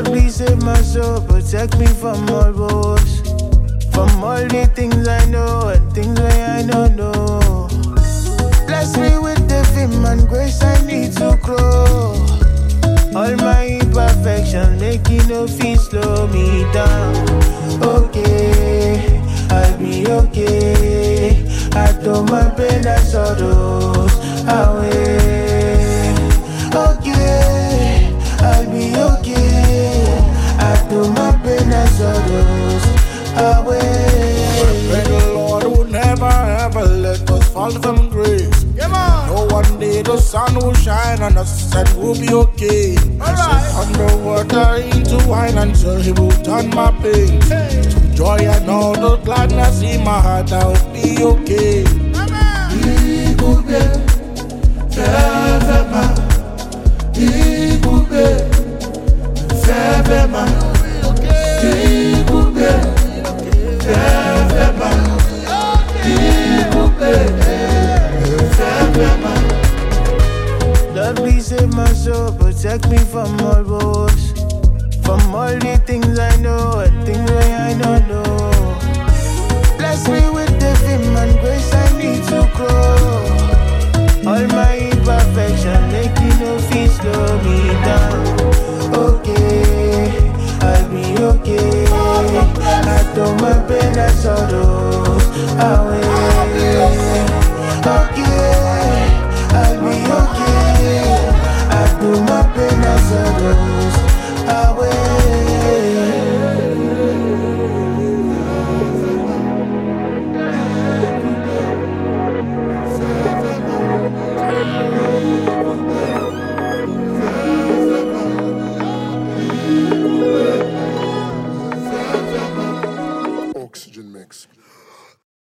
Lord, please save my soul, protect me from all woes, from all the things I know and things I don't know. Bless me with the fame and grace I need to grow. All my imperfections make it no feel slow me down. Okay, I'll be okay. I throw my pain and sorrows away. Okay, I'll be okay. I throw my pain and sorrows away. Pray the Lord will never ever let us fall from grace. No one day the sun will shine on us and we'll be okay. Underwater into wine until he will turn my pain to joy and all the gladness in my heart. I'll be okay. Lord, please save my soul, protect me from all woes, from all the things I know and things I don't know. Bless me with the fame and grace I need to grow. All my imperfections make it no feel slow me down. Okay, I'll be okay. I throw my pain and sorrows away. Okay, I'll be okay. I throw my pain and sorrows